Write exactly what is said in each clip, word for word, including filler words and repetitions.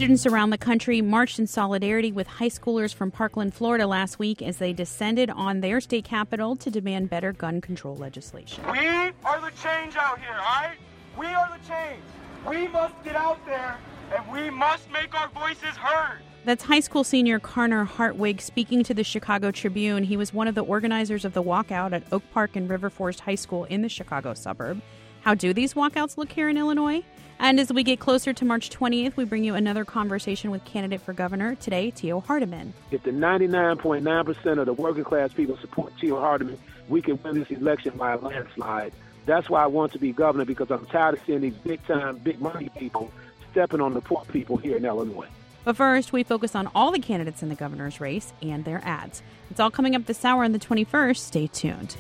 Students around the country marched in solidarity with high schoolers from Parkland, Florida last week as they descended on their state capitol to demand better gun control legislation. We are the change out here, all right? We are the change. We must get out there and we must make our voices heard. That's high school senior Carner Hartwig speaking to the Chicago Tribune. He was one of the organizers of the walkout at Oak Park and River Forest High School in the Chicago suburb. How do these walkouts look here in Illinois? And as we get closer to March twentieth, we bring you another conversation with candidate for governor, today, Tio Hardiman. If the ninety-nine point nine percent of the working class people support Tio Hardiman, we can win this election by a landslide. That's why I want to be governor, because I'm tired of seeing these big-time, big-money people stepping on the poor people here in Illinois. But first, we focus on all the candidates in the governor's race and their ads. It's all coming up this hour on the twenty-first. Stay tuned.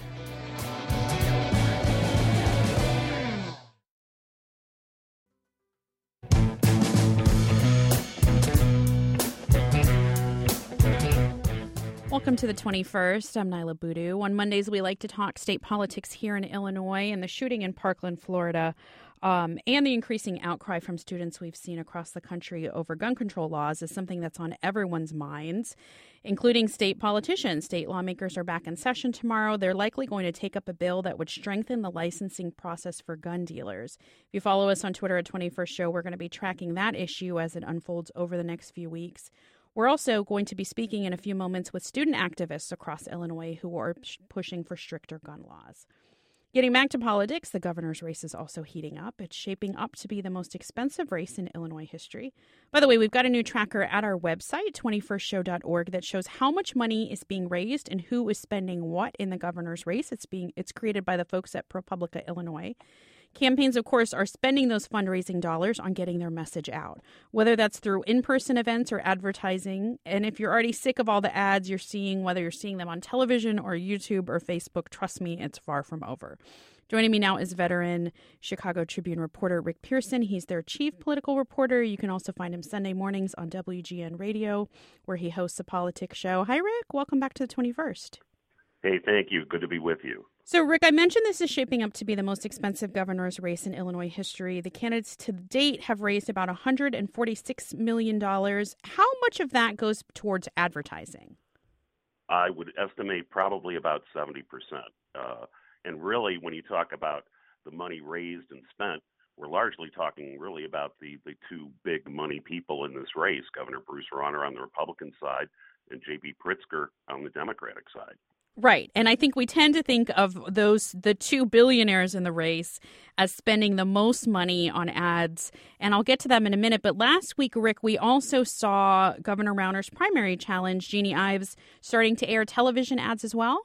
Welcome to the twenty-first. I'm Nyla Boodoo. On Mondays, we like to talk state politics here in Illinois and the shooting in Parkland, Florida, um, and the increasing outcry from students we've seen across the country over gun control laws is something that's on everyone's minds, including state politicians. State lawmakers are back in session tomorrow. They're likely going to take up a bill that would strengthen the licensing process for gun dealers. If you follow us on Twitter at twenty-first Show, we're going to be tracking that issue as it unfolds over the next few weeks. We're also going to be speaking in a few moments with student activists across Illinois who are pushing for stricter gun laws. Getting back to politics, the governor's race is also heating up. It's shaping up to be the most expensive race in Illinois history. By the way, we've got a new tracker at our website, twenty-first show dot org, that shows how much money is being raised and who is spending what in the governor's race. It's being it's created by the folks at ProPublica Illinois. Campaigns, of course, are spending those fundraising dollars on getting their message out, whether that's through in-person events or advertising. And if you're already sick of all the ads you're seeing, whether you're seeing them on television or YouTube or Facebook, trust me, it's far from over. Joining me now is veteran Chicago Tribune reporter Rick Pearson. He's their chief political reporter. You can also find him Sunday mornings on W G N Radio, where he hosts a politics show. Hi, Rick. Welcome back to the twenty-first. Hey, thank you. Good to be with you. So, Rick, I mentioned this is shaping up to be the most expensive governor's race in Illinois history. The candidates to date have raised about one hundred forty-six million dollars. How much of that goes towards advertising? I would estimate probably about seventy percent. Uh, and really, when you talk about the money raised and spent, we're largely talking really about the, the two big money people in this race, Governor Bruce Rauner on the Republican side and J B Pritzker on the Democratic side. Right. And I think we tend to think of those, the two billionaires in the race, as spending the most money on ads. And I'll get to them in a minute. But last week, Rick, we also saw Governor Rauner's primary challenge, Jeannie Ives, starting to air television ads as well.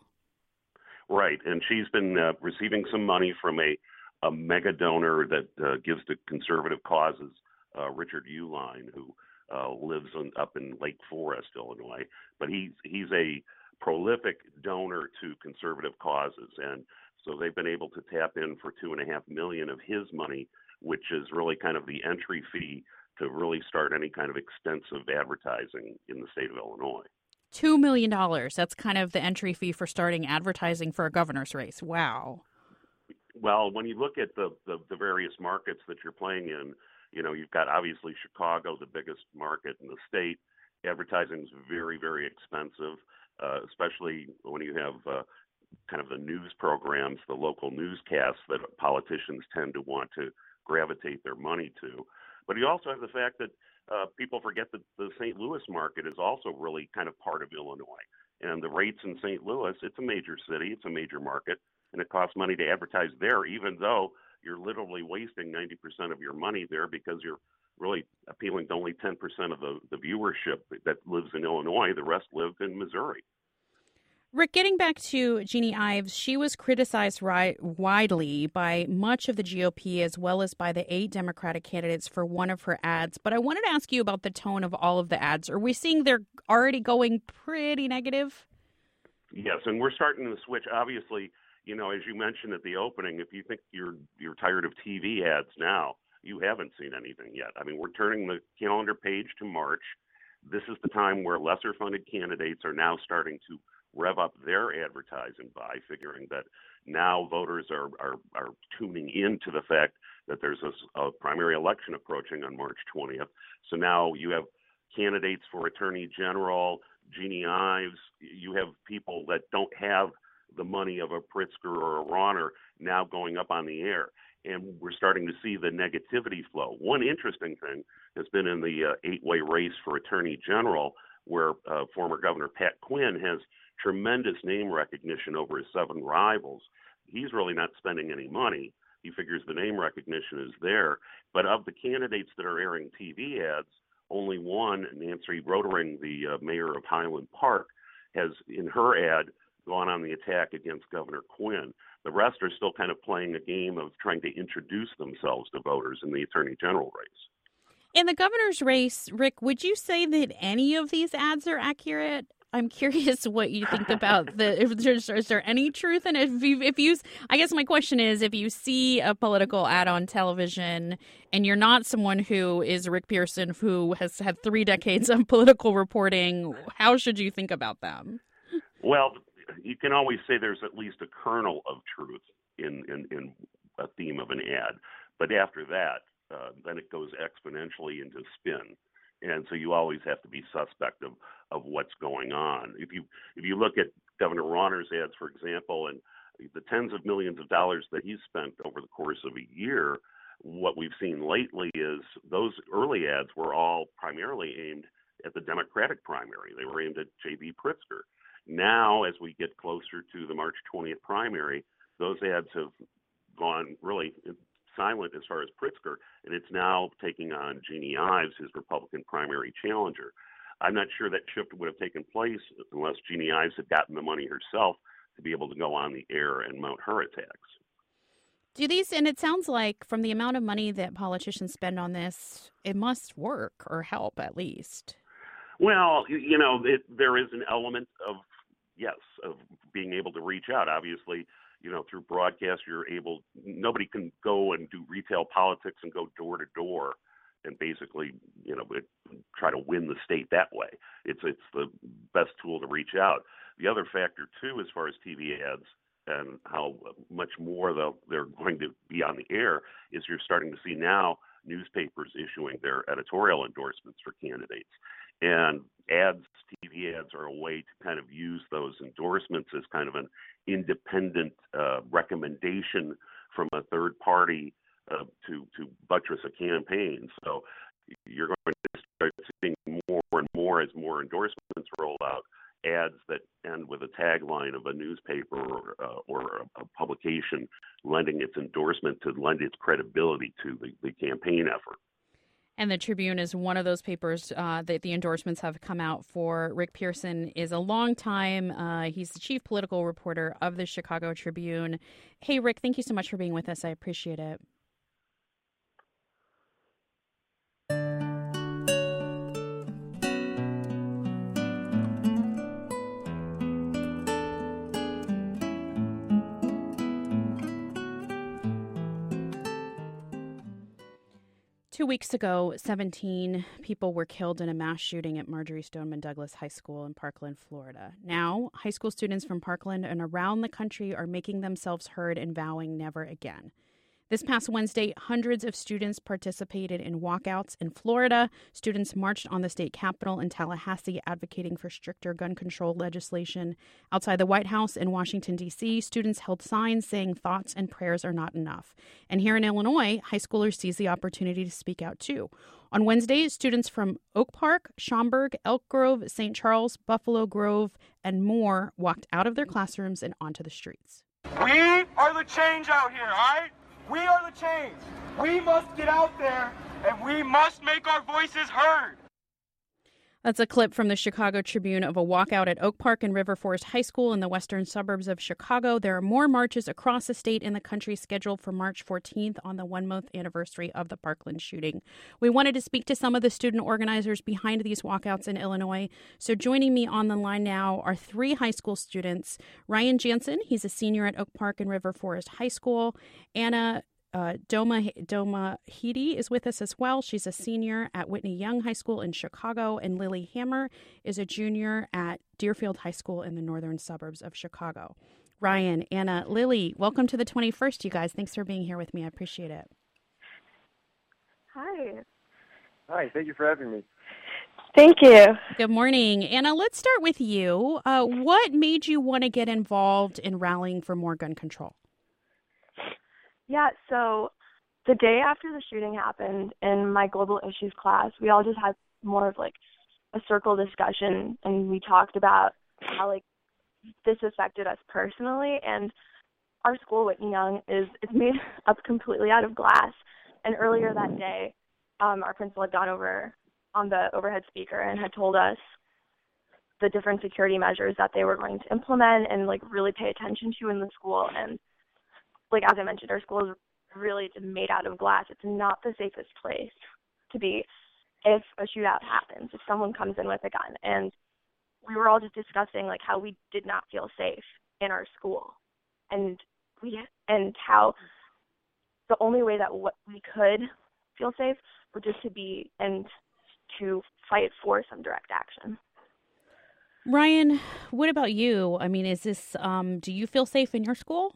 Right. And she's been uh, receiving some money from a, a mega donor that uh, gives to conservative causes, uh, Richard Uihlein, who uh, lives on, up in Lake Forest, Illinois. But he's he's a prolific donor to conservative causes, and so they've been able to tap in for two and a half million of his money, which is really kind of the entry fee to really start any kind of extensive advertising in the state of Illinois. Two million dollars. That's kind of the entry fee for starting advertising for a governor's race. Wow. Well, when you look at the, the, the various markets that you're playing in, you know, you've got obviously Chicago, the biggest market in the state. Advertising is very, very expensive. Uh, especially when you have uh, kind of the news programs, the local newscasts that politicians tend to want to gravitate their money to. But you also have the fact that uh, people forget that the Saint Louis market is also really kind of part of Illinois. And the rates in Saint Louis, it's a major city, it's a major market, and it costs money to advertise there, even though you're literally wasting ninety percent of your money there because you're really appealing to only ten percent of the, the viewership that lives in Illinois. The rest live in Missouri. Rick, getting back to Jeannie Ives, she was criticized ri- widely by much of the G O P as well as by the eight Democratic candidates for one of her ads. But I wanted to ask you about the tone of all of the ads. Are we seeing they're already going pretty negative? Yes, and we're starting to switch. Obviously, you know, as you mentioned at the opening, if you think you're you're tired of T V ads now, you haven't seen anything yet. I mean, we're turning the calendar page to March. This is the time where lesser funded candidates are now starting to rev up their advertising by, figuring that, Now voters are, are, are tuning into the fact that there's a, a primary election approaching on March twentieth. So now you have candidates for Attorney General, Jeannie Ives. You have people that don't have the money of a Pritzker or a Rauner now going up on the air. And we're starting to see the negativity flow. One interesting thing has been in the uh, eight-way race for Attorney General, where uh, former Governor Pat Quinn has tremendous name recognition over his seven rivals. He's really not spending any money. He figures the name recognition is there. But of the candidates that are airing T V ads, only one, Nancy Rotering, the uh, mayor of Highland Park, has, in her ad, gone on the attack against Governor Quinn. The rest are still kind of playing a game of trying to introduce themselves to voters in the Attorney General race. In the governor's race, Rick, would you say that any of these ads are accurate? I'm curious what you think about the. If there's, is there any truth in it? If you, if you, I guess my question is, if you see a political ad on television and you're not someone who is Rick Pearson, who has had three decades of political reporting, how should you think about them? Well, you can always say there's at least a kernel of truth in, in, in a theme of an ad. But after that, uh, then it goes exponentially into spin. And so you always have to be suspect of, of what's going on. If you if you look at Governor Rauner's ads, for example, and the tens of millions of dollars that he's spent over the course of a year, what we've seen lately is those early ads were all primarily aimed at the Democratic primary. They were aimed at J B Pritzker. Now, as we get closer to the March twentieth primary, those ads have gone really silent as far as Pritzker, and it's now taking on Jeannie Ives, his Republican primary challenger. I'm not sure that shift would have taken place unless Jeannie Ives had gotten the money herself to be able to go on the air and mount her attacks. Do these, and it sounds like from the amount of money that politicians spend on this, it must work or help at least. Well, you know, it, there is an element of, yes, of being able to reach out. Obviously, you know, through broadcast, you're able, nobody can go and do retail politics and go door to door and basically, you know, try to win the state that way. It's it's the best tool to reach out. The other factor, too, as far as T V ads and how much more they'll, they're going to be on the air, is you're starting to see now newspapers issuing their editorial endorsements for candidates. And ads, T V ads, are a way to kind of use those endorsements as kind of an independent uh, recommendation from a third party uh, to, to buttress a campaign. So you're going to start seeing more and more as more endorsements roll out, ads that end with a tagline of a newspaper or, uh, or a, a publication lending its endorsement to lend its credibility to the, the campaign effort. And the Tribune is one of those papers uh, that the endorsements have come out for. Rick Pearson is a long time. Uh, he's the chief political reporter of the Chicago Tribune. Hey, Rick, thank you so much for being with us. I appreciate it. Two weeks ago, seventeen people were killed in a mass shooting at Marjory Stoneman Douglas High School in Parkland, Florida. Now, high school students from Parkland and around the country are making themselves heard and vowing never again. This past Wednesday, hundreds of students participated in walkouts in Florida. Students marched on the state capitol in Tallahassee advocating for stricter gun control legislation. Outside the White House in Washington, D C, students held signs saying thoughts and prayers are not enough. And here in Illinois, high schoolers seized the opportunity to speak out too. On Wednesday, students from Oak Park, Schaumburg, Elk Grove, Saint Charles, Buffalo Grove, and more walked out of their classrooms and onto the streets. We are the change out here, all right? We are the change. We must get out there, and we must make our voices heard. That's a clip from the Chicago Tribune of a walkout at Oak Park and River Forest High School in the western suburbs of Chicago. There are more marches across the state and the country scheduled for March fourteenth on the one-month anniversary of the Parkland shooting. We wanted to speak to some of the student organizers behind these walkouts in Illinois. So joining me on the line now are three high school students. Ryan Jansen, he's a senior at Oak Park and River Forest High School. Anna Uh, Doma Doma Hedy is with us as well. She's a senior at Whitney Young High School in Chicago, and Lily Hammer is a junior at Deerfield High School in the northern suburbs of Chicago. Ryan, Anna, Lily, welcome to the twenty-first, you guys. Thanks for being here with me. I appreciate it. Hi. Hi, thank you for having me. Thank you. Good morning. Anna, let's start with you. Uh, what made you want to get involved in rallying for more gun control? Yeah, so the day after the shooting happened in my global issues class, we all just had more of like a circle discussion, and we talked about how like this affected us personally. And our school, Whitney Young, is it's made up completely out of glass. And earlier that day, um, our principal had gone over on the overhead speaker and had told us the different security measures that they were going to implement and like really pay attention to in the school. And like as I mentioned, our school is really made out of glass. It's not the safest place to be if a shootout happens, if someone comes in with a gun. And we were all just discussing like how we did not feel safe in our school, and we and how the only way that what we could feel safe was just to be and to fight for some direct action. Ryan, what about you? I mean, is this, um, do you feel safe in your school?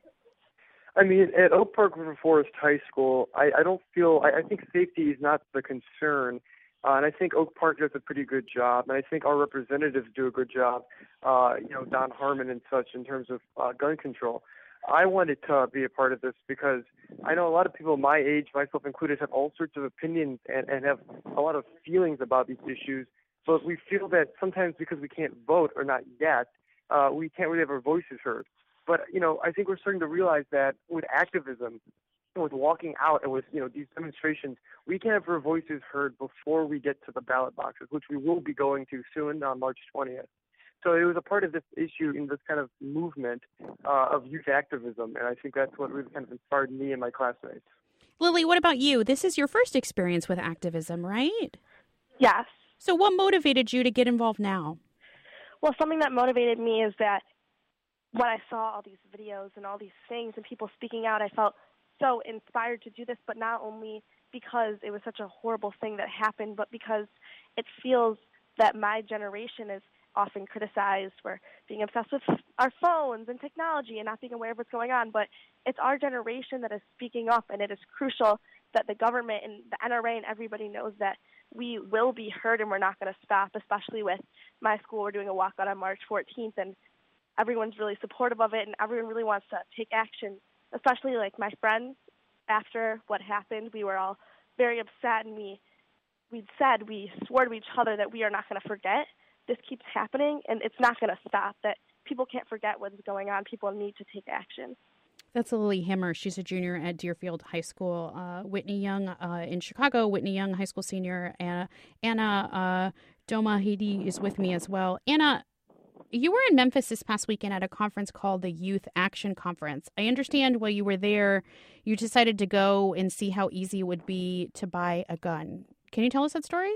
I mean, at Oak Park River Forest High School, I, I don't feel, I, I think safety is not the concern. Uh, and I think Oak Park does a pretty good job. And I think our representatives do a good job, uh, you know, Don Harmon and such in terms of uh, gun control. I wanted to be a part of this because I know a lot of people my age, myself included, have all sorts of opinions and, and have a lot of feelings about these issues. So we feel that sometimes because we can't vote, or not yet, uh, we can't really have our voices heard. But, you know, I think we're starting to realize that with activism, with walking out and with, you know, these demonstrations, we can have our voices heard before we get to the ballot boxes, which we will be going to soon on March twentieth. So it was a part of this issue in this kind of movement uh, of youth activism, and I think that's what really kind of inspired me and my classmates. Lily, what about you? This is your first experience with activism, right? Yes. So what motivated you to get involved now? Well, something that motivated me is that when I saw all these videos and all these things and people speaking out, I felt so inspired to do this, but not only because it was such a horrible thing that happened, but because it feels that my generation is often criticized for being obsessed with our phones and technology and not being aware of what's going on. But it's our generation that is speaking up, and it is crucial that the government and the N R A and everybody knows that we will be heard and we're not going to stop, especially with my school. We're doing a walkout on March fourteenth, and everyone's really supportive of it, and everyone really wants to take action, especially like my friends. After what happened, we were all very upset, and we we said, we swore to each other that we are not going to forget. This keeps happening, and it's not going to stop, that people can't forget what's going on. People need to take action. That's Lily Himmer. She's a junior at Deerfield High School. Uh, Whitney Young uh, in Chicago, Whitney Young High School senior. Anna, Anna uh, Domahidi is with me as well. Anna, you were in Memphis this past weekend at a conference called the Youth Action Conference. I understand while you were there, you decided to go and see how easy it would be to buy a gun. Can you tell us that story?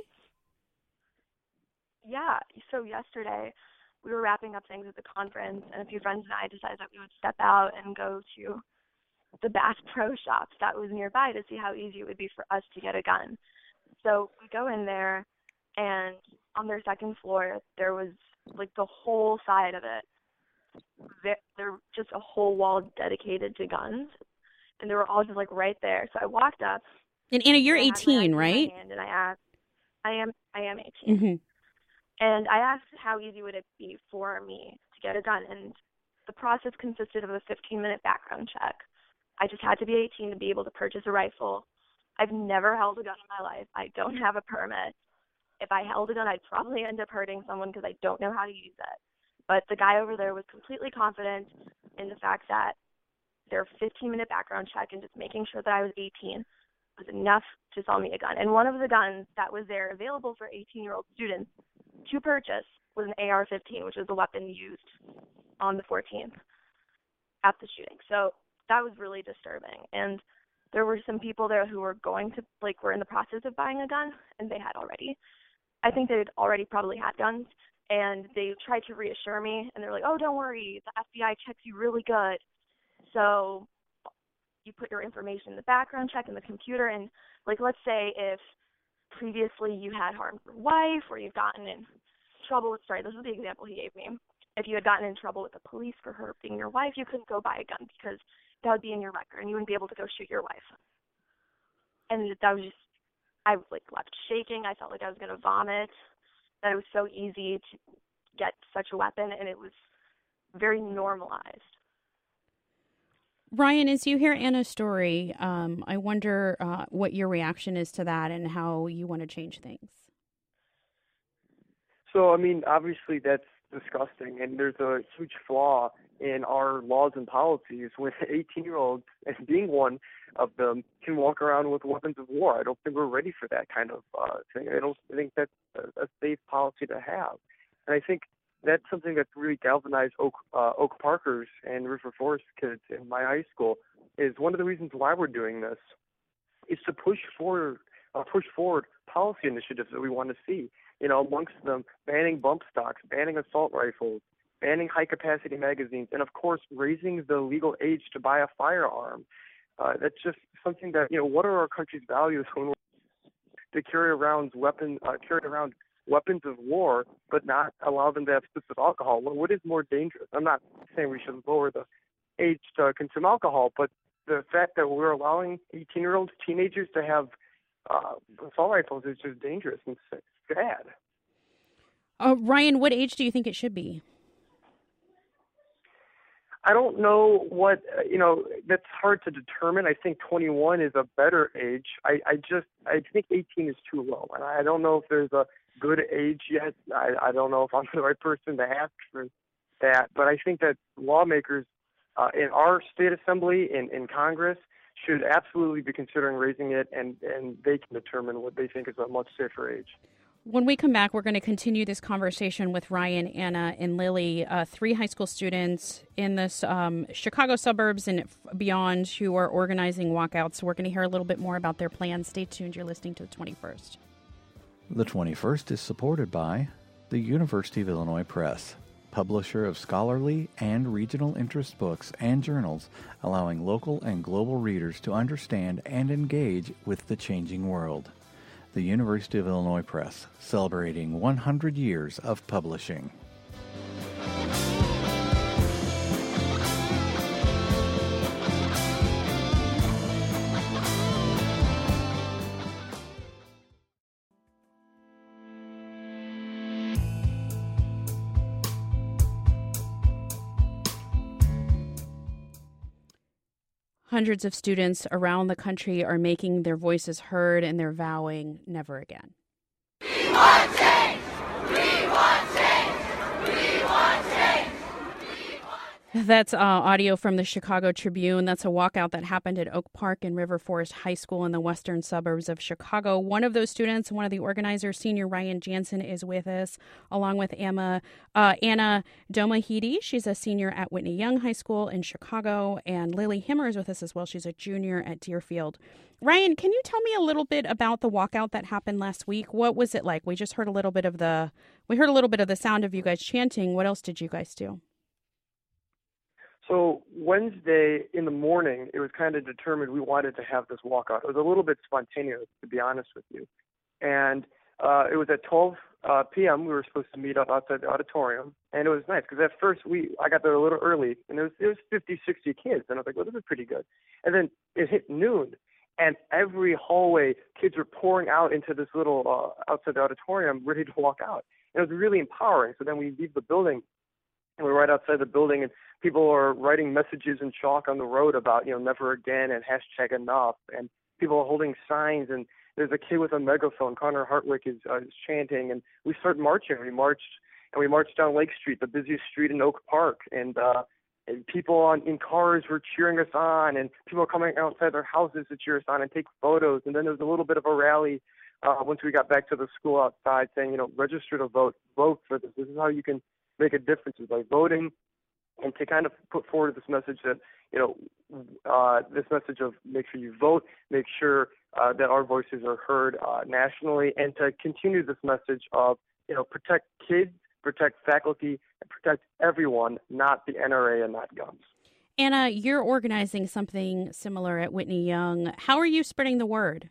Yeah, so yesterday we were wrapping up things at the conference, and a few friends and I decided that we would step out and go to the Bass Pro Shops that was nearby to see how easy it would be for us to get a gun. So we go in there, and on their second floor, there was like the whole side of it. There, there just a whole wall dedicated to guns, and they were all just like right there. So I walked up. And Anna, you're and eighteen, right? My hand, and I asked, I am, I am eighteen. Mm-hmm. And I asked how easy would it be for me to get a gun, and the process consisted of a fifteen-minute background check. I just had to be eighteen to be able to purchase a rifle. I've never held a gun in my life. I don't have a permit. If I held a gun, I'd probably end up hurting someone because I don't know how to use it. But the guy over there was completely confident in the fact that their fifteen-minute background check and just making sure that I was eighteen was enough to sell me a gun. And one of the guns that was there available for eighteen-year-old students to purchase was an A R fifteen, which was the weapon used on the fourteenth at the shooting. So that was really disturbing. And there were some people there who were going to, like, were in the process of buying a gun, and they had already. I think they'd already probably had guns, and they tried to reassure me, and they're like, oh, don't worry, the F B I checks you really good. So you put your information in the background check in the computer, and, like, let's say if previously you had harmed your wife or you've gotten in trouble with, sorry, this is the example he gave me. if you had gotten in trouble with the police for hurting your wife, you couldn't go buy a gun because that would be in your record and you wouldn't be able to go shoot your wife. And that was just, I was like left shaking. I felt like I was going to vomit. That it was so easy to get such a weapon, and it was very normalized. Ryan, as you hear Anna's story, um, I wonder uh, what your reaction is to that and how you want to change things. So, I mean, obviously that's disgusting, and there's a huge flaw in our laws and policies when eighteen-year-olds, and being one of them, can walk around with weapons of war. I don't think we're ready for that kind of uh, thing. I don't think that's a, a safe policy to have. And I think that's something that's really galvanized Oak, uh, Oak Parkers and River Forest kids in my high school. Is one of the reasons why we're doing this is to push forward, uh, push forward policy initiatives that we want to see. You know, amongst them, banning bump stocks, banning assault rifles, banning high-capacity magazines, and, of course, raising the legal age to buy a firearm. Uh, that's just something that, you know, what are our country's values when we're to carry around weapon, uh, carry around weapons of war, but not allow them to have specific alcohol? Well, what is more dangerous? I'm not saying we should lower the age to consume alcohol, but the fact that we're allowing eighteen-year-old teenagers to have uh, assault rifles is just dangerous and sad. Uh, Ryan, what age do you think it should be? I don't know what, uh, you know, that's hard to determine. I think twenty-one is a better age. I, I just, I think eighteen is too low. And I don't know if there's a good age yet. I, I don't know if I'm the right person to ask for that. But I think that lawmakers uh, in our state assembly, in, in Congress, should absolutely be considering raising it, and, and they can determine what they think is a much safer age. When we come back, we're going to continue this conversation with Ryan, Anna, and Lily, uh, three high school students in the um, Chicago suburbs and beyond who are organizing walkouts. So we're going to hear a little bit more about their plans. Stay tuned. You're listening to The twenty-first. The twenty-first is supported by the University of Illinois Press, publisher of scholarly and regional interest books and journals, allowing local and global readers to understand and engage with the changing world. The University of Illinois Press, celebrating one hundred years of publishing. Hundreds of students around the country are making their voices heard, and they're vowing never again. We want change! We want change! We want change! That's uh, audio from the Chicago Tribune. That's a walkout that happened at Oak Park and River Forest High School in the western suburbs of Chicago. One of those students, one of the organizers, senior Ryan Jansen, is with us, along with Emma, uh, Anna Domahidi. She's a senior at Whitney Young High School in Chicago, and Lily Himmer is with us as well. She's a junior at Deerfield. Ryan, can you tell me a little bit about the walkout that happened last week? What was it like? We just heard a little bit of the we heard a little bit of the sound of you guys chanting. What else did you guys do? So Wednesday in the morning, it was kind of determined we wanted to have this walkout. It was a little bit spontaneous, to be honest with you. And uh, it was at twelve uh, p.m. We were supposed to meet up outside the auditorium. And it was nice because at first we I got there a little early, and there was, there was fifty, sixty kids. And I was like, well, this is pretty good. And then it hit noon, and every hallway, kids were pouring out into this little uh, outside the auditorium ready to walk out. And it was really empowering. So then we leave the building, and we're right outside the building, and people are writing messages in chalk on the road about, you know, never again and hashtag enough. And people are holding signs. And there's a kid with a megaphone. Connor Hartwick is, uh, is chanting. And we start marching. We marched, and we marched down Lake Street, the busiest street in Oak Park. And, uh, and people on in cars were cheering us on. And people were coming outside their houses to cheer us on and take photos. And then there was a little bit of a rally uh, once we got back to the school outside saying, you know, register to vote. Vote for this. This is how you can make a difference, is by voting. And to kind of put forward this message that, you know, uh, this message of make sure you vote, make sure uh, that our voices are heard uh, nationally, and to continue this message of, you know, protect kids, protect faculty, and protect everyone, not the N R A and not guns. Anna, you're organizing something similar at Whitney Young. How are you spreading the word?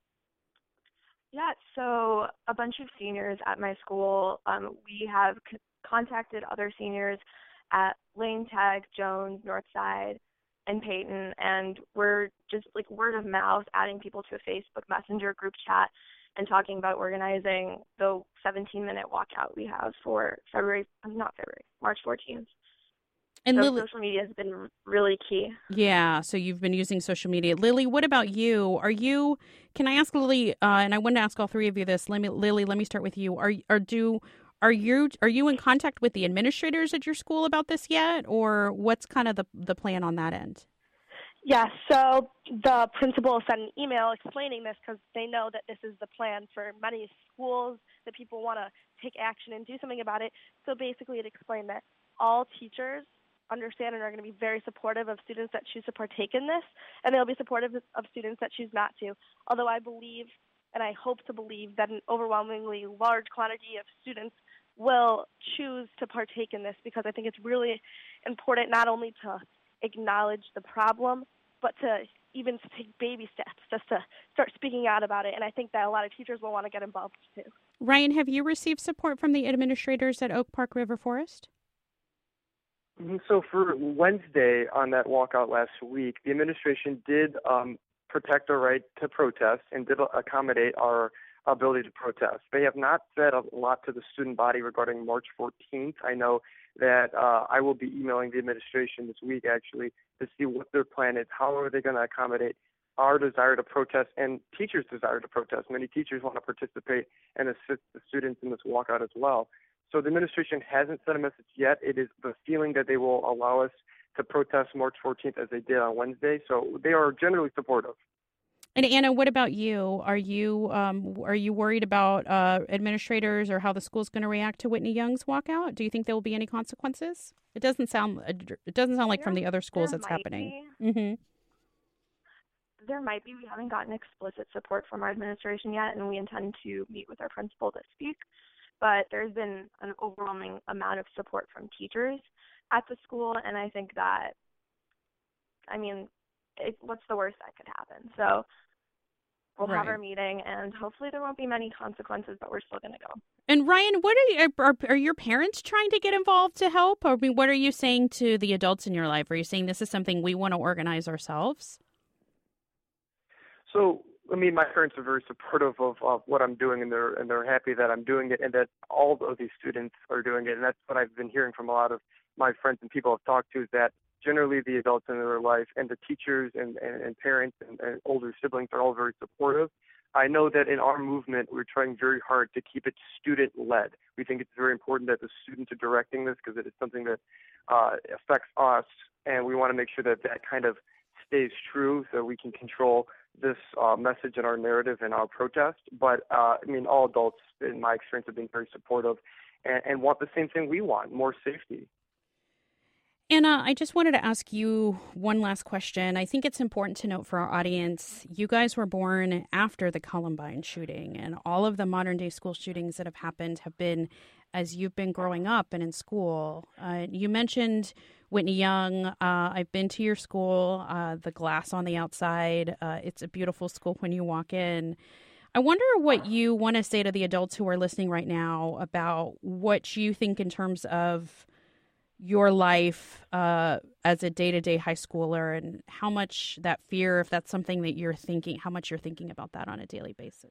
Yeah, so a bunch of seniors at my school, um, we have contacted other seniors at Lane Tech, Jones, Northside, and Peyton, and we're just like word of mouth adding people to a Facebook Messenger group chat and talking about organizing the seventeen minute walkout we have for February, not February, March fourteenth. And so Lily, social media has been really key. Yeah, so you've been using social media. Lily, what about you? Are you, can I ask Lily, uh, and I want to ask all three of you this. Let me, Lily, let me start with you. Are, are, do, are you, are you in contact with the administrators at your school about this yet? Or what's kind of the, the plan on that end? Yes, so the principal sent an email explaining this because they know that this is the plan for many schools, that people want to take action and do something about it. So basically it explained that all teachers understand and are going to be very supportive of students that choose to partake in this, and they'll be supportive of students that choose not to. Although I believe, and I hope to believe, that an overwhelmingly large quantity of students will choose to partake in this, because I think it's really important not only to acknowledge the problem, but to even take baby steps just to start speaking out about it. And I think that a lot of teachers will want to get involved too. Ryan, have you received support from the administrators at Oak Park River Forest? So for Wednesday on that walkout last week, the administration did um, protect our right to protest and did accommodate our ability to protest. They have not said a lot to the student body regarding March fourteenth. I know that uh, I will be emailing the administration this week, actually, to see what their plan is. How are they going to accommodate our desire to protest and teachers' desire to protest? Many teachers want to participate and assist the students in this walkout as well. So the administration hasn't sent a message yet. It is the feeling that they will allow us to protest March fourteenth as they did on Wednesday. So they are generally supportive. And Anna, what about you? Are you um, are you worried about uh, administrators or how the school's going to react to Whitney Young's walkout? Do you think there will be any consequences? It doesn't sound it doesn't sound like there, from the other schools that's happening. Mm-hmm. There might be. We haven't gotten explicit support from our administration yet, and we intend to meet with our principal this week. But there's been an overwhelming amount of support from teachers at the school, and I think that, I mean, it, what's the worst that could happen? So we'll right. have our meeting, and hopefully there won't be many consequences, but we're still going to go. And Ryan, what are, you, are are your parents trying to get involved to help? I mean, what are you saying to the adults in your life? Are you saying this is something we want to organize ourselves? So, I mean, my parents are very supportive of, of what I'm doing, and they're and they're happy that I'm doing it, and that all of these students are doing it. And that's what I've been hearing from a lot of my friends and people I've talked to, is that generally the adults in their life and the teachers and, and, and parents and, and older siblings are all very supportive. I know that in our movement, we're trying very hard to keep it student-led. We think it's very important that the students are directing this, because it is something that uh, affects us, and we want to make sure that that kind of stays true so we can control this uh, message in our narrative and our protest. But, uh, I mean, all adults, in my experience, have been very supportive and, and want the same thing we want, more safety. Anna, I just wanted to ask you one last question. I think it's important to note for our audience, you guys were born after the Columbine shooting, and all of the modern day school shootings that have happened have been as you've been growing up and in school. Uh, you mentioned Whitney Young. Uh, I've been to your school, uh, the glass on the outside. Uh, it's a beautiful school when you walk in. I wonder what you want to say to the adults who are listening right now about what you think in terms of your life uh, as a day-to-day high schooler, and how much that fear, if that's something that you're thinking, how much you're thinking about that on a daily basis.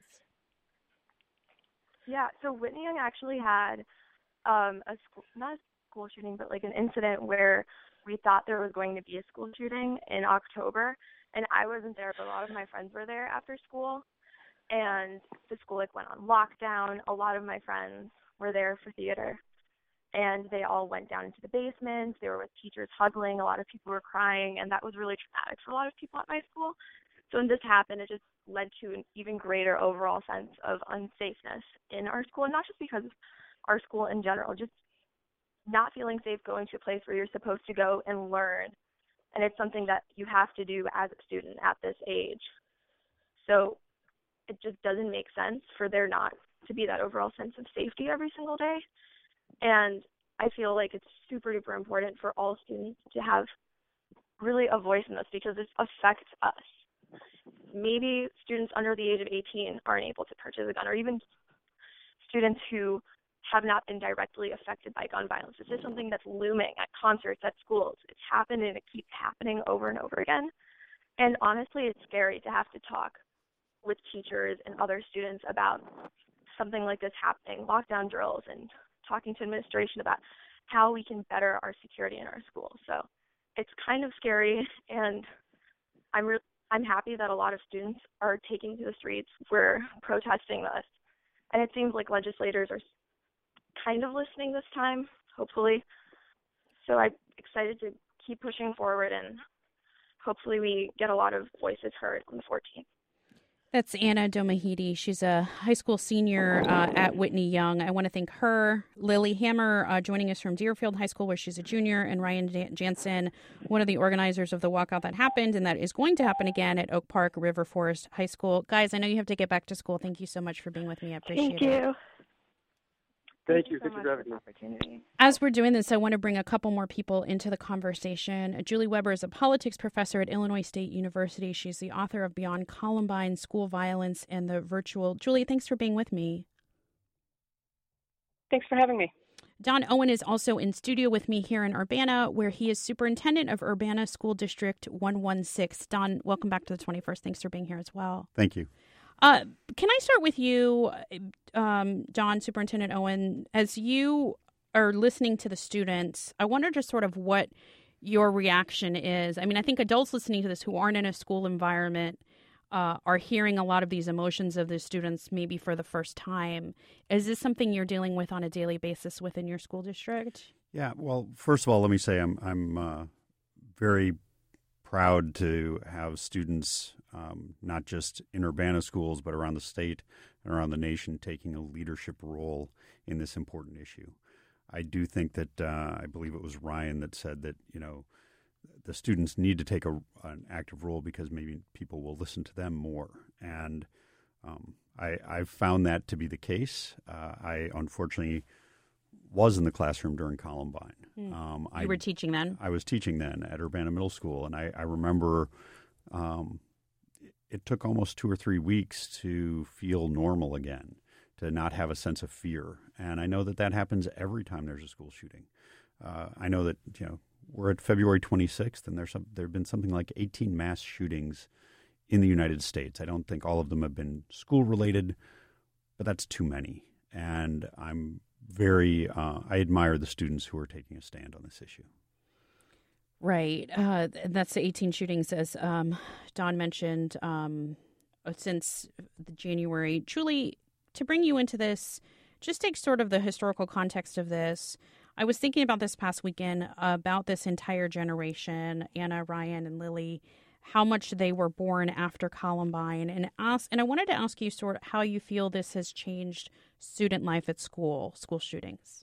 Yeah, so Whitney Young actually had um, a school, not a school shooting, but like an incident where we thought there was going to be a school shooting in October, and I wasn't there, but a lot of my friends were there after school, and the school like went on lockdown. A lot of my friends were there for theater, and they all went down into the basement. They were with teachers huddling. A lot of people were crying, and that was really traumatic for a lot of people at my school. So when this happened, it just led to an even greater overall sense of unsafeness in our school, and not just because of our school in general, just not feeling safe going to a place where you're supposed to go and learn, and it's something that you have to do as a student at this age. So it just doesn't make sense for there not to be that overall sense of safety every single day. And I feel like it's super duper important for all students to have really a voice in this, because this affects us. Maybe students under the age of eighteen aren't able to purchase a gun, or even students who have not been directly affected by gun violence. This is something that's looming at concerts, at schools. It's happened and it keeps happening over and over again. And honestly, it's scary to have to talk with teachers and other students about something like this happening, lockdown drills, and talking to administration about how we can better our security in our schools. So it's kind of scary, and I'm re- I'm happy that a lot of students are taking to the streets. We're protesting this, and it seems like legislators are kind of listening this time, hopefully. So I'm excited to keep pushing forward, and hopefully we get a lot of voices heard on the fourteenth. That's Anna Domahidi. She's a high school senior uh, at Whitney Young. I want to thank her, Lily Hammer, uh, joining us from Deerfield High School, where she's a junior, and Ryan Jan- Jansen, one of the organizers of the walkout that happened and that is going to happen again at Oak Park River Forest High School. Guys, I know you have to get back to school. Thank you so much for being with me. I appreciate Thank it. you. Thank, Thank you you. so Thank you much for for having the me. opportunity. As we're doing this, I want to bring a couple more people into the conversation. Julie Weber is a politics professor at Illinois State University. She's the author of Beyond Columbine, School Violence, and the Virtual. Julie, thanks for being with me. Thanks for having me. Don Owen is also in studio with me here in Urbana, where he is superintendent of Urbana School District one one six. Don, welcome back to the twenty-first. Thanks for being here as well. Thank you. Uh, can I start with you, um, Don, Superintendent Owen? As you are listening to the students, I wonder just sort of what your reaction is. I mean, I think adults listening to this who aren't in a school environment uh, are hearing a lot of these emotions of the students maybe for the first time. Is this something you're dealing with on a daily basis within your school district? Yeah, well, first of all, let me say I'm I'm uh, very proud to have students, um, not just in Urbana schools, but around the state and around the nation, taking a leadership role in this important issue. I do think that uh, I believe it was Ryan that said that, you know, the students need to take a, an active role because maybe people will listen to them more. And um, I, I've found that to be the case. Uh, I unfortunately was in the classroom during Columbine. Mm. Um, you I, were teaching then? I was teaching then at Urbana Middle School, and I, I remember um, it, it took almost two or three weeks to feel normal again, to not have a sense of fear. And I know that that happens every time there's a school shooting. Uh, I know that, you know, we're at February twenty-sixth, and there's some, there have been something like eighteen mass shootings in the United States. I don't think all of them have been school-related, but that's too many. And I'm very, uh, I admire the students who are taking a stand on this issue. Right. Uh, that's the eighteen shootings, as um, Don mentioned, um, since the January. Julie, to bring you into this, just take sort of the historical context of this. I was thinking about this past weekend about this entire generation, Anna, Ryan, and Lily, how much they were born after Columbine, and ask, and I wanted to ask you sort of how you feel this has changed student life at school, school shootings.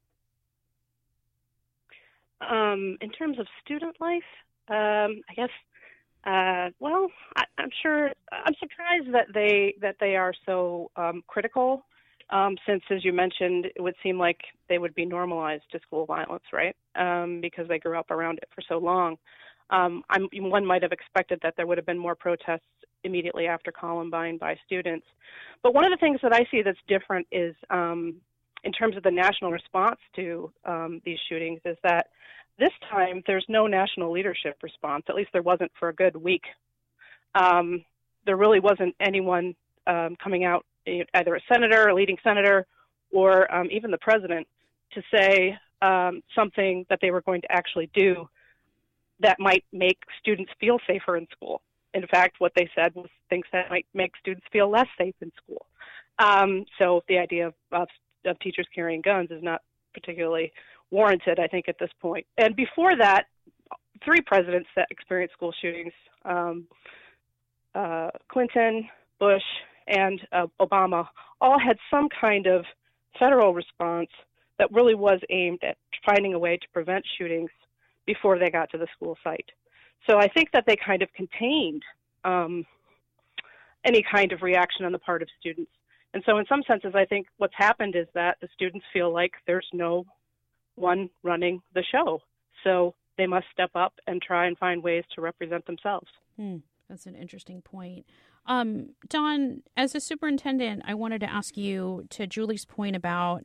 Um, in terms of student life, um, I guess, uh, well, I, I'm sure, I'm surprised that they that they are so um, critical, um, since, as you mentioned, it would seem like they would be normalized to school violence, right? Um, because they grew up around it for so long. Um, I'm, one might have expected that there would have been more protests immediately after Columbine by students. But one of the things that I see that's different is, um, in terms of the national response to um, these shootings, is that this time there's no national leadership response. At least there wasn't for a good week. Um, there really wasn't anyone um, coming out, either a senator, a leading senator, or um, even the president, to say um, something that they were going to actually do that might make students feel safer in school. In fact, what they said was things that might make students feel less safe in school. Um, so the idea of, of, of teachers carrying guns is not particularly warranted, I think, at this point. And before that, three presidents that experienced school shootings, um, uh, Clinton, Bush, and uh, Obama, all had some kind of federal response that really was aimed at finding a way to prevent shootings before they got to the school site. So I think that they kind of contained um, any kind of reaction on the part of students. And so in some senses, I think what's happened is that the students feel like there's no one running the show. So they must step up and try and find ways to represent themselves. Hmm, that's an interesting point. Um, Don, as a superintendent, I wanted to ask you, to Julie's point about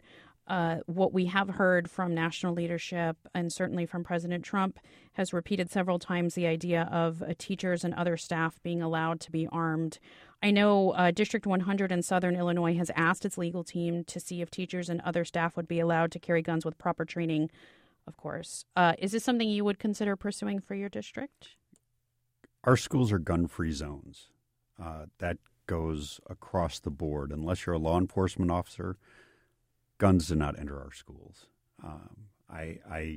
uh, what we have heard from national leadership and certainly from President Trump has repeated several times the idea of uh, teachers and other staff being allowed to be armed. I know uh, District one hundred in Southern Illinois has asked its legal team to see if teachers and other staff would be allowed to carry guns with proper training, of course. Uh, is this something you would consider pursuing for your district? Our schools are gun-free zones. Uh, that goes across the board. Unless you're a law enforcement officer, guns do not enter our schools. Um, I, I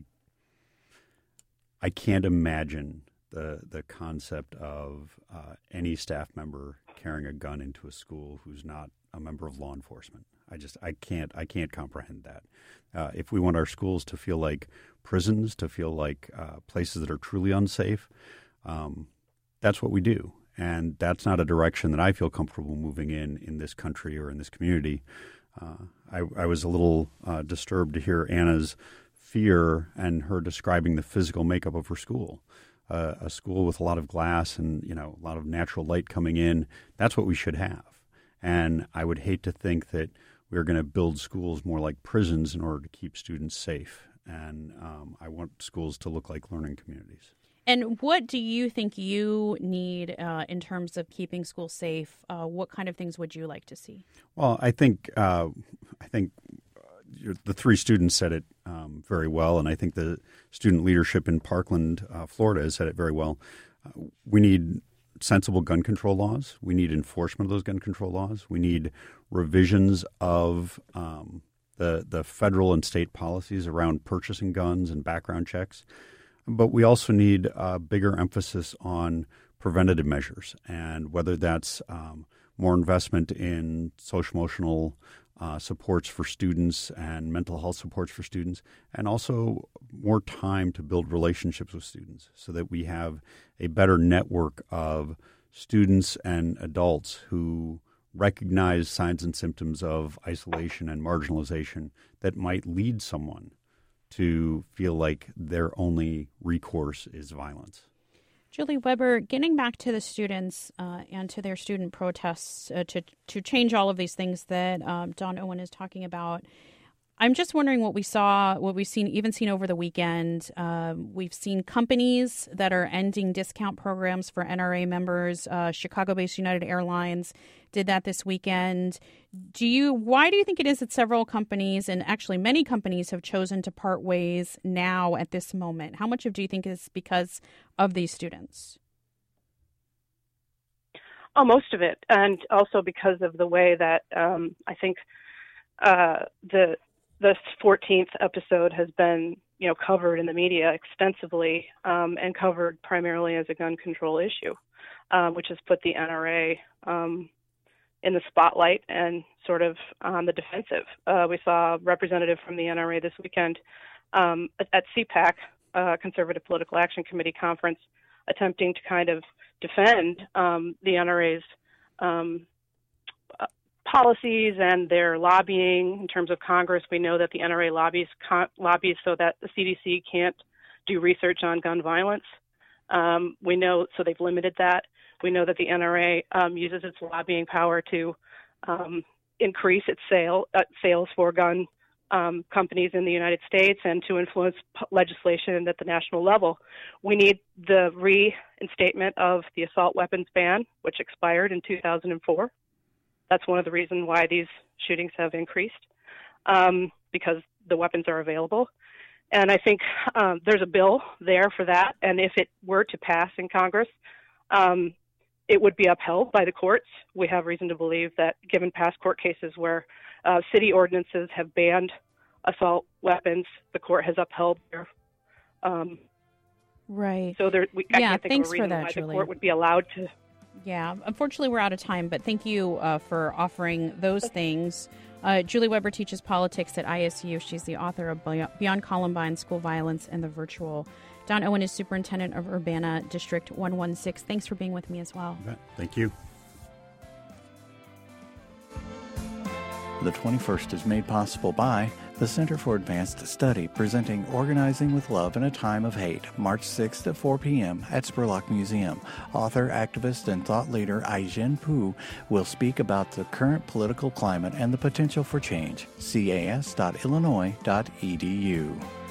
I can't imagine the the concept of uh, any staff member carrying a gun into a school who's not a member of law enforcement. I just I can't I can't comprehend that. Uh, if we want our schools to feel like prisons, to feel like uh, places that are truly unsafe, um, that's what we do. And that's not a direction that I feel comfortable moving in in this country or in this community. Uh, I, I was a little uh, disturbed to hear Anna's fear and her describing the physical makeup of her school. Uh, a school with a lot of glass and, you know, a lot of natural light coming in, that's what we should have. And I would hate to think that we're going to build schools more like prisons in order to keep students safe. And um, I want schools to look like learning communities. And what do you think you need uh, in terms of keeping schools safe? Uh, what kind of things would you like to see? Well, I think uh, I think the three students said it um, very well, and I think the student leadership in Parkland, uh, Florida, has said it very well. Uh, we need sensible gun control laws. We need enforcement of those gun control laws. We need revisions of um, the the federal and state policies around purchasing guns and background checks. But we also need a bigger emphasis on preventative measures, and whether that's um, more investment in social-emotional uh, supports for students and mental health supports for students, and also more time to build relationships with students so that we have a better network of students and adults who recognize signs and symptoms of isolation and marginalization that might lead someone to feel like their only recourse is violence. Julie Weber, getting back to the students uh, and to their student protests uh, to to change all of these things that um, Dawn Owen is talking about, I'm just wondering what we saw, what we've seen, even seen over the weekend. Um, we've seen companies that are ending discount programs for N R A members. Uh, Chicago-based United Airlines did that this weekend. Do you? Why do you think it is that several companies, and actually many companies, have chosen to part ways now at this moment? How much of do you think is because of these students? Oh, most of it, and also because of the way that um, I think uh, the the fourteenth episode has been, you know, covered in the media extensively um, and covered primarily as a gun control issue, um, which has put the N R A um, in the spotlight and sort of on the defensive. Uh, we saw a representative from the N R A this weekend um, at, at C PAC, uh, Conservative Political Action Committee conference, attempting to kind of defend um, the N R A's um, uh, policies and their lobbying in terms of Congress. We know that the N R A lobbies con- lobbies so that the C D C can't do research on gun violence. Um, we know, so they've limited that. We know that the N R A um, uses its lobbying power to um, increase its sale uh, sales for gun um, companies in the United States and to influence p- legislation at the national level. We need the reinstatement of the assault weapons ban, which expired in two thousand four. That's one of the reasons why these shootings have increased, um, because the weapons are available. And I think um, there's a bill there for that. And if it were to pass in Congress, um, it would be upheld by the courts. We have reason to believe that, given past court cases where uh, city ordinances have banned assault weapons, the court has upheld their. Um, right. So there, we, I yeah, can't think thanks of a reason for that, why Julie. the court would be allowed to. Yeah, unfortunately, we're out of time, but thank you uh, for offering those things. Uh, Julie Weber teaches politics at I S U. She's the author of Beyond Columbine, School Violence and the Virtual. Dawn Owen is superintendent of Urbana District one one six. Thanks for being with me as well. Thank you. The twenty-first is made possible by The Center for Advanced Study presenting Organizing with Love in a Time of Hate, March sixth at four p.m. at Spurlock Museum. Author, activist, and thought leader Ai-jen Poo will speak about the current political climate and the potential for change. c a s dot illinois dot e d u.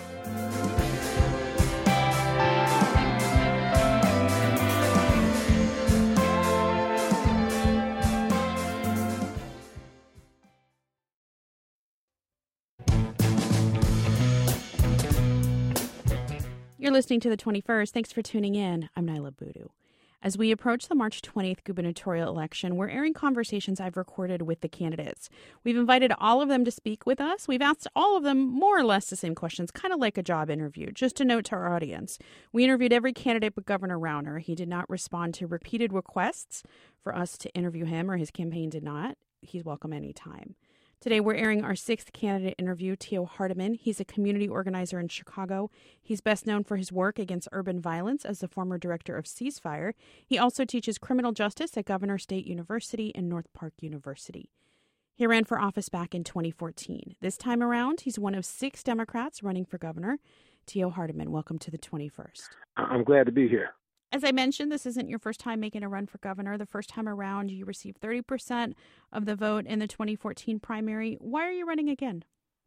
You're listening to the twenty-first. Thanks for tuning in. I'm Nyla Boodoo. As we approach the March twentieth gubernatorial election, we're airing conversations I've recorded with the candidates. We've invited all of them to speak with us. We've asked all of them more or less the same questions, kind of like a job interview. Just a note to our audience. We interviewed every candidate but Governor Rauner. He did not respond to repeated requests for us to interview him, or his campaign did not. He's welcome anytime. Today, we're airing our sixth candidate interview, Theo Hardiman. He's a community organizer in Chicago. He's best known for his work against urban violence as the former director of Ceasefire. He also teaches criminal justice at Governor State University and North Park University. He ran for office back in twenty fourteen. This time around, he's one of six Democrats running for governor. Theo Hardiman, welcome to the twenty-first. I'm glad to be here. As I mentioned, this isn't your first time making a run for governor. The first time around, you received thirty percent of the vote in the twenty fourteen primary. Why are you running again?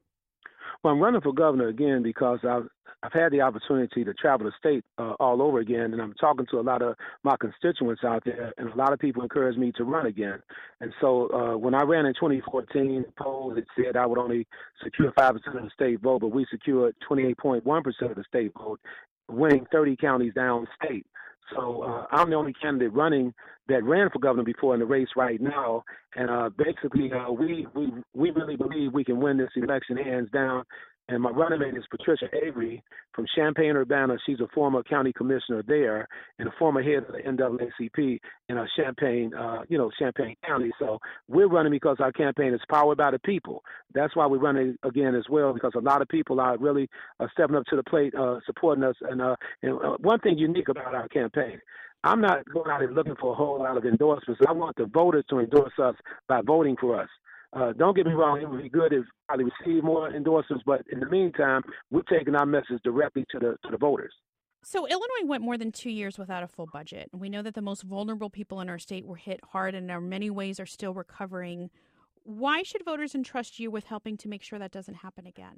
Well, I'm running for governor again because I've, I've had the opportunity to travel the state uh, all over again, and I'm talking to a lot of my constituents out there, and a lot of people encourage me to run again. And so uh, when I ran in twenty fourteen, polls, it said I would only secure five percent of the state vote, but we secured twenty-eight point one percent of the state vote, winning thirty counties downstate. So uh, I'm the only candidate running that ran for governor before in the race right now, and uh, basically uh, we we we really believe we can win this election hands down. And my running mate is Patricia Avery from Champaign-Urbana. She's a former county commissioner there and a former head of the N double A C P in uh, Champaign, uh, you know, Champaign County. So we're running because our campaign is powered by the people. That's why we're running again as well, because a lot of people are really uh, stepping up to the plate, uh, supporting us. And, uh, and uh, one thing unique about our campaign, I'm not going out and looking for a whole lot of endorsements. I want the voters to endorse us by voting for us. Uh, don't get me wrong, it would be good if I receive more endorsements, but in the meantime, we're taking our message directly to the to the voters. So Illinois went more than two years without a full budget. We know that the most vulnerable people in our state were hit hard and in many ways are still recovering. Why should voters entrust you with helping to make sure that doesn't happen again?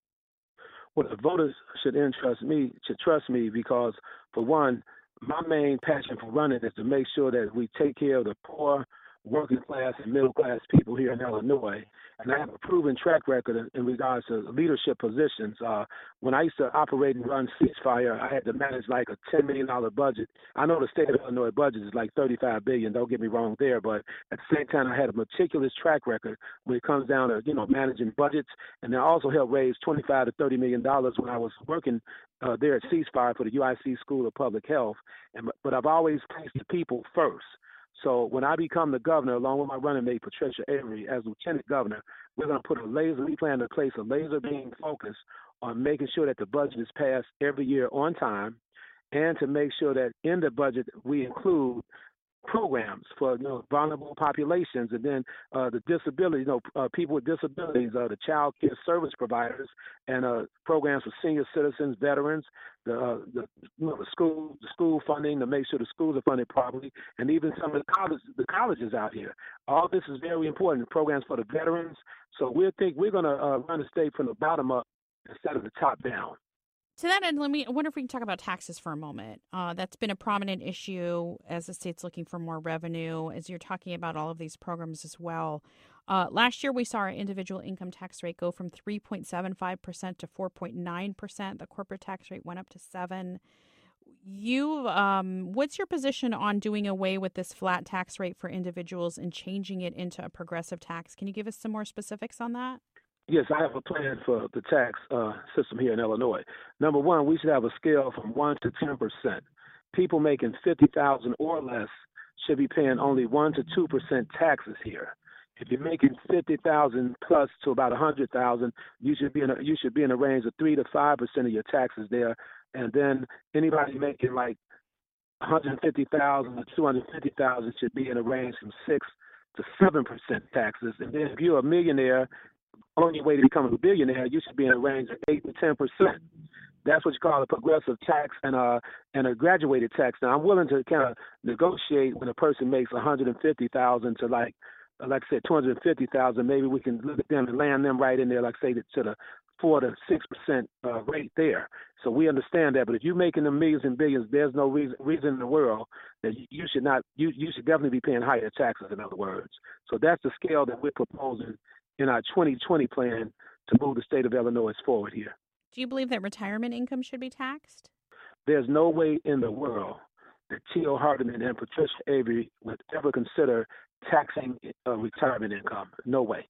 Well, the voters should entrust me, should trust me because, for one, my main passion for running is to make sure that we take care of the poor, working class and middle class people here in Illinois, and I have a proven track record in, in regards to leadership positions. Uh, when I used to operate and run Ceasefire, I had to manage like a ten million dollars budget. I know the state of Illinois budget is like thirty-five billion dollars, don't get me wrong there, but at the same time, I had a meticulous track record when it comes down to, you know, managing budgets, and I also helped raise twenty-five to thirty million dollars when I was working uh, there at Ceasefire for the U I C School of Public Health, and but I've always placed the people first. So when I become the governor, along with my running mate, Patricia Avery, as lieutenant governor, we're going to put a laser, we plan to place a laser beam focus on making sure that the budget is passed every year on time, and to make sure that in the budget we include programs for, you know, vulnerable populations, and then uh, the disability, you know, uh, people with disabilities, uh, the child care service providers, and uh, programs for senior citizens, veterans, the, uh, the, you know, the school, the school funding to make sure the schools are funded properly, and even some of the colleges, the colleges out here. All this is very important. Programs for the veterans. So we think we're going to uh, run the state from the bottom up instead of the top down. To that end, let me I wonder if we can talk about taxes for a moment. Uh, that's been a prominent issue as the state's looking for more revenue, as you're talking about all of these programs as well. Uh, last year, we saw our individual income tax rate go from three point seven five percent to four point nine percent. The corporate tax rate went up to seven percent. You, um, what's your position on doing away with this flat tax rate for individuals and changing it into a progressive tax? Can you give us some more specifics on that? Yes, I have a plan for the tax uh, system here in Illinois. Number one, we should have a scale from one to ten percent. People making fifty thousand dollars or less should be paying only one to two percent taxes here. If you're making fifty thousand dollars plus to about one hundred thousand dollars, you should be in a, you should be in a range of three to five percent of your taxes there. And then anybody making like one hundred fifty thousand dollars or two hundred fifty thousand dollars should be in a range from six to seven percent taxes. And then if you're a millionaire on your way to becoming a billionaire, you should be in a range of eight to ten percent. That's what you call a progressive tax and a and a graduated tax. Now, I'm willing to kind of negotiate when a person makes one hundred fifty thousand to like, like I said, two hundred fifty thousand. Maybe we can look at them and land them right in there, like say to the four to six percent uh, rate there. So we understand that. But if you're making the millions and billions, there's no reason reason in the world that you should not. You you should definitely be paying higher taxes. In other words, so that's the scale that we're proposing in our twenty twenty plan to move the state of Illinois forward here. Do you believe that retirement income should be taxed? There's no way in the world that Tio Hardiman and Patricia Avery would ever consider taxing uh, retirement income. No way.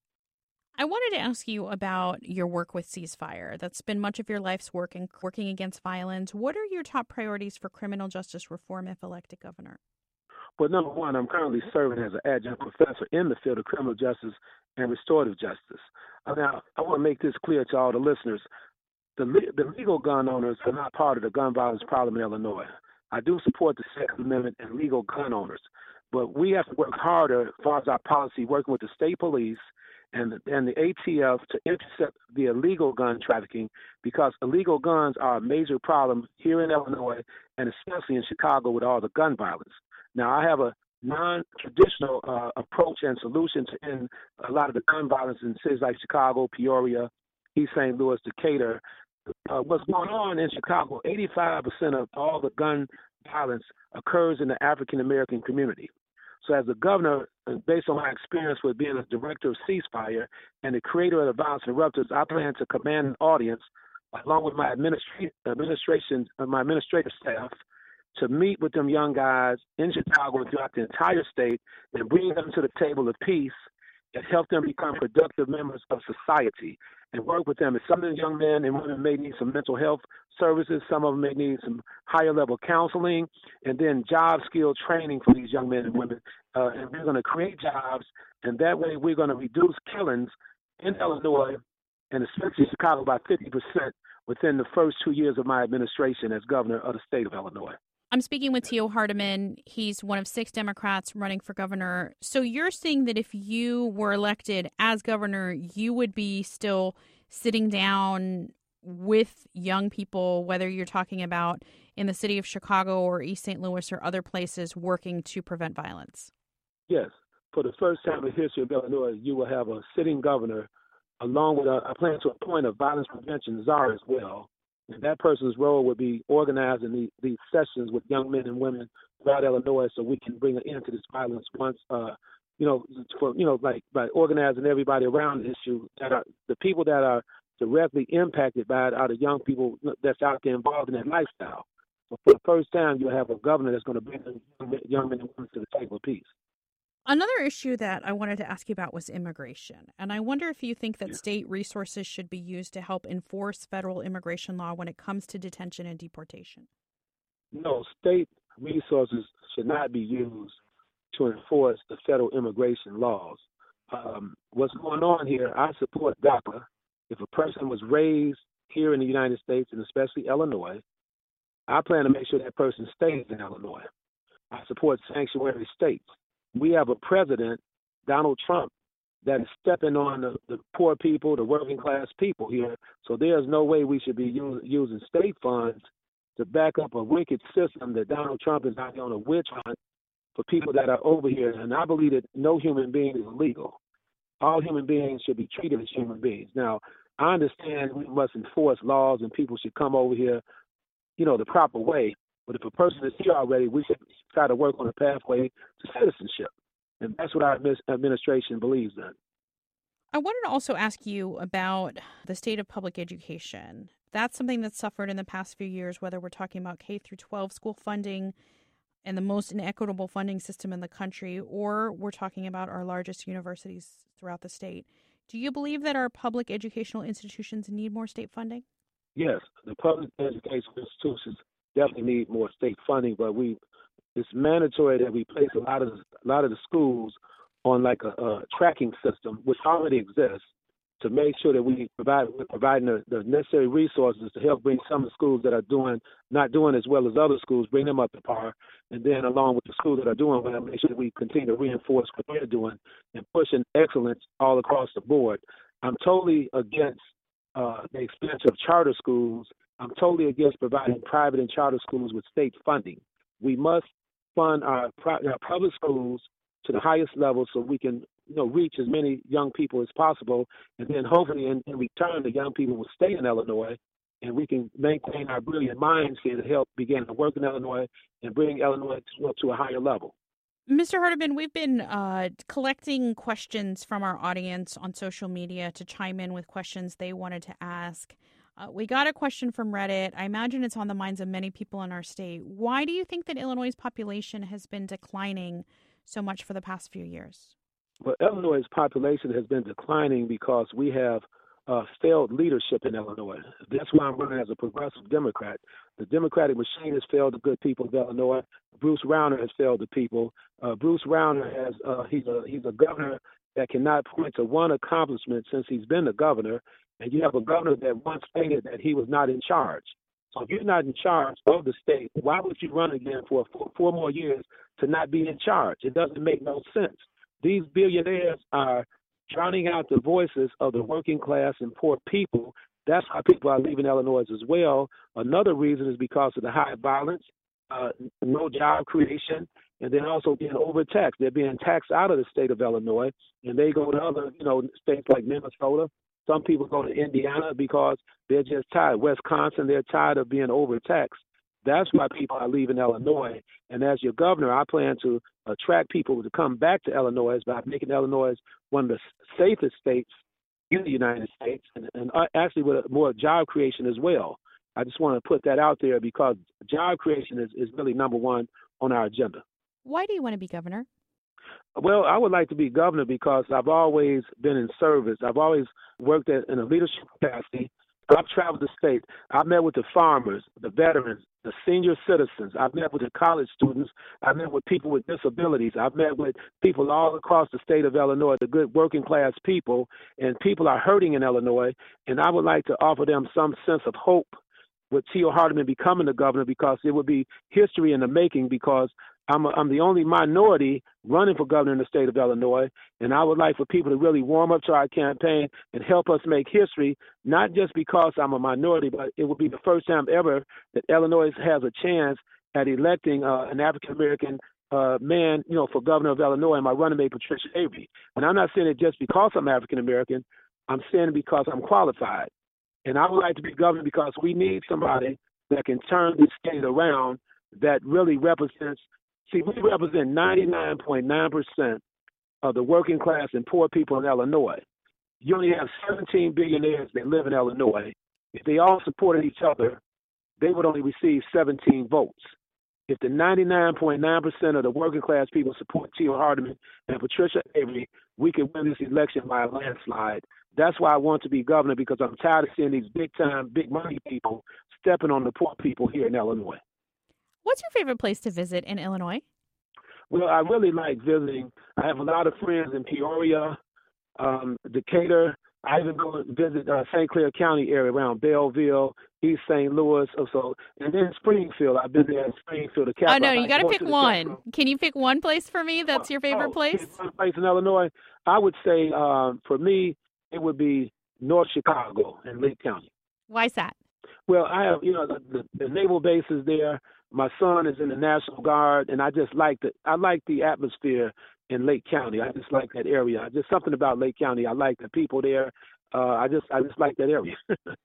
I wanted to ask you about your work with Ceasefire. That's been much of your life's work in working against violence. What are your top priorities for criminal justice reform if elected governor? Well, number one, I'm currently serving as an adjunct professor in the field of criminal justice and restorative justice. Now, I want to make this clear to all the listeners. The, the legal gun owners are not part of the gun violence problem in Illinois. I do support the Second Amendment and legal gun owners, but we have to work harder as far as our policy, working with the state police and the, and the A T F to intercept the illegal gun trafficking, because illegal guns are a major problem here in Illinois and especially in Chicago with all the gun violence. Now, I have a non-traditional uh, approach and solution to end a lot of the gun violence in cities like Chicago, Peoria, East Saint Louis, Decatur. Uh, what's going on in Chicago, eighty-five percent of all the gun violence occurs in the African-American community. So as a governor, based on my experience with being a director of Ceasefire and the creator of the Violence Interrupters, I plan to command an audience along with my administra- administration, uh, my administrative staff, to meet with them young guys in Chicago and throughout the entire state and bring them to the table of peace and help them become productive members of society and work with them. And some of the young men and women may need some mental health services. Some of them may need some higher level counseling and then job skill training for these young men and women. Uh, and we're going to create jobs, and that way we're going to reduce killings in Illinois and especially Chicago by fifty percent within the first two years of my administration as governor of the state of Illinois. I'm speaking with Tio Hardiman. He's one of six Democrats running for governor. So you're saying that if you were elected as governor, you would be still sitting down with young people, whether you're talking about in the city of Chicago or East Saint Louis or other places, working to prevent violence? Yes. For the first time in the history of Illinois, you will have a sitting governor along with a, I plan to appoint a violence prevention czar as well. And that person's role would be organizing the, these sessions with young men and women throughout Illinois so we can bring an end to this violence once, uh, you know, for, you know, like by organizing everybody around the issue. That are, the people that are directly impacted by it are the young people that's out there involved in that lifestyle. So for the first time, you'll have a governor that's going to bring young men and women to the table of peace. Another issue that I wanted to ask you about was immigration. And I wonder if you think that yeah. state resources should be used to help enforce federal immigration law when it comes to detention and deportation. No, state resources should not be used to enforce the federal immigration laws. Um, what's going on here, I support DACA. If a person was raised here in the United States, and especially Illinois, I plan to make sure that person stays in Illinois. I support sanctuary states. We have a president, Donald Trump, that is stepping on the, the poor people, the working class people here. So there's no way we should be use, using state funds to back up a wicked system that Donald Trump is out on a witch hunt for people that are over here. And I believe that no human being is illegal. All human beings should be treated as human beings. Now, I understand we must enforce laws and people should come over here, you know, the proper way. But if a person is here already, we should try to work on a pathway to citizenship. And that's what our administration believes in. I wanted to also ask you about the state of public education. That's something that's suffered in the past few years, whether we're talking about K through twelve school funding and the most inequitable funding system in the country, or we're talking about our largest universities throughout the state. Do you believe that our public educational institutions need more state funding? Yes, the public educational institutions definitely need more state funding, but we it's mandatory that we place a lot of a lot of the schools on like a, a tracking system, which already exists, to make sure that we provide we're providing the, the necessary resources to help bring some of the schools that are doing not doing as well as other schools, bring them up to par, and then along with the schools that are doing well, make sure that we continue to reinforce what they're doing and pushing excellence all across the board. I'm totally against uh, the expense of charter schools. I'm totally against providing private and charter schools with state funding. We must fund our, pri- our public schools to the highest level so we can, you know, reach as many young people as possible, and then hopefully in, in return the young people will stay in Illinois, and we can maintain our brilliant minds here to help begin to work in Illinois and bring Illinois to, to a higher level. Mister Hardiman, we've been uh, collecting questions from our audience on social media to chime in with questions they wanted to ask. Uh, we got a question from Reddit. I imagine it's on the minds of many people in our state. Why do you think that Illinois' population has been declining so much for the past few years? Well, Illinois' population has been declining because we have uh, failed leadership in Illinois. That's why I'm running as a progressive Democrat. The Democratic machine has failed the good people of Illinois. Bruce Rauner has failed the people. Uh, Bruce Rauner has uh, he's a he's a governor that cannot point to one accomplishment since he's been the governor. And you have a governor that once stated that he was not in charge. So if you're not in charge of the state, why would you run again for four, four more years to not be in charge? It doesn't make no sense. These billionaires are drowning out the voices of the working class and poor people. That's why people are leaving Illinois as well. Another reason is because of the high violence, uh, no job creation, and then also being overtaxed. They're being taxed out of the state of Illinois, and they go to other, you know, states like Minnesota. Some people go to Indiana because they're just tired. Wisconsin, they're tired of being overtaxed. That's why people are leaving Illinois. And as your governor, I plan to attract people to come back to Illinois by making Illinois one of the safest states in the United States, and, and actually with more job creation as well. I just want to put that out there because job creation is, is really number one on our agenda. Why do you want to be governor? Well, I would like to be governor because I've always been in service. I've always worked at, in a leadership capacity. I've traveled the state. I've met with the farmers, the veterans, the senior citizens. I've met with the college students. I've met with people with disabilities. I've met with people all across the state of Illinois, the good working class people, and people are hurting in Illinois. And I would like to offer them some sense of hope with Tio Hardiman becoming the governor because it would be history in the making because I'm, a, I'm the only minority running for governor in the state of Illinois, and I would like for people to really warm up to our campaign and help us make history, not just because I'm a minority, but it will be the first time ever that Illinois has a chance at electing uh, an African-American uh, man, you know, for governor of Illinois, and my running mate, Patricia Avery. And I'm not saying it just because I'm African-American. I'm saying it because I'm qualified. And I would like to be governor because we need somebody that can turn this state around that really represents. See, we represent ninety-nine point nine percent of the working class and poor people in Illinois. You only have seventeen billionaires that live in Illinois. If they all supported each other, they would only receive seventeen votes. If the ninety-nine point nine percent of the working class people support Tio Hardiman and Patricia Avery, we can win this election by a landslide. That's why I want to be governor, because I'm tired of seeing these big-time, big-money people stepping on the poor people here in Illinois. What's your favorite place to visit in Illinois? Well, I really like visiting. I have a lot of friends in Peoria, um, Decatur. I even go and visit uh, Saint Clair County area around Belleville, East Saint Louis, or so, and then Springfield. I've been there in Springfield. The oh no, you got to pick one. Can you pick one place for me? That's your favorite oh, place. One place in Illinois. I would say um, for me, it would be North Chicago and Lake County. Why is that? Well, I have, you know, the, the, the naval base is there. My son is in the National Guard, and I just like the I like the atmosphere in Lake County. I just like that area. Just something about Lake County. I like the people there. Uh, I just I just like that area.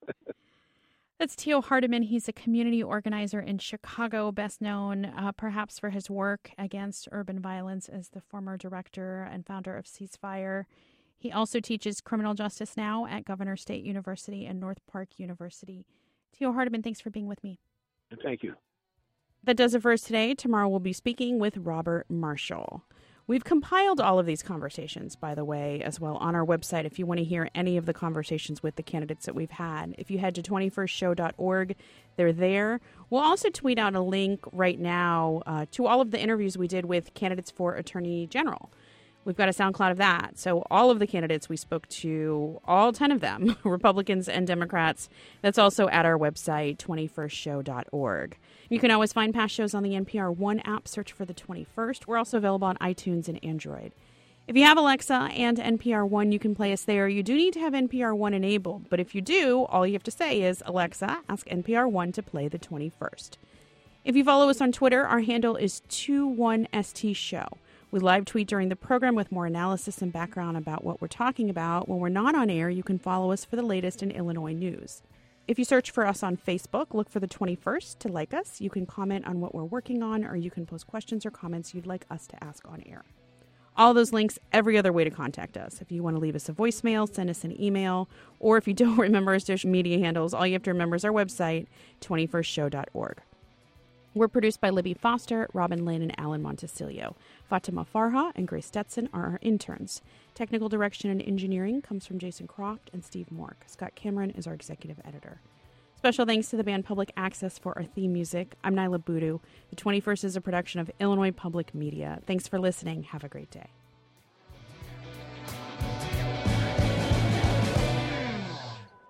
That's Tio Hardiman. He's a community organizer in Chicago, best known uh, perhaps for his work against urban violence as the former director and founder of Ceasefire. He also teaches criminal justice now at Governor State University and North Park University. Tio Hardiman, thanks for being with me. Thank you. That does it for us today. Tomorrow we'll be speaking with Robert Marshall. We've compiled all of these conversations, by the way, as well on our website if you want to hear any of the conversations with the candidates that we've had. If you head to twenty-first show dot org, they're there. We'll also tweet out a link right now uh, to all of the interviews we did with candidates for Attorney General. We've got a SoundCloud of that. So all of the candidates we spoke to, all ten of them, Republicans and Democrats, that's also at our website, twenty-first show dot org. You can always find past shows on the N P R One app. Search for the twenty-first. We're also available on iTunes and Android. If you have Alexa and N P R One, you can play us there. You do need to have N P R One enabled, but if you do, all you have to say is, Alexa, ask N P R One to play the twenty-first. If you follow us on Twitter, our handle is twenty-one S T Show. We live tweet during the program with more analysis and background about what we're talking about. When we're not on air, you can follow us for the latest in Illinois news. If you search for us on Facebook, look for the twenty-first to like us. You can comment on what we're working on, or you can post questions or comments you'd like us to ask on air. All those links, every other way to contact us. If you want to leave us a voicemail, send us an email, or if you don't remember our social media handles, all you have to remember is our website, twenty-first show dot org. We're produced by Libby Foster, Robin Lynn, and Alan Montesilio. Fatima Farha and Grace Stetson are our interns. Technical direction and engineering comes from Jason Croft and Steve Mork. Scott Cameron is our executive editor. Special thanks to the band Public Access for our theme music. I'm Nyla Boodoo. The twenty-first is a production of Illinois Public Media. Thanks for listening. Have a great day.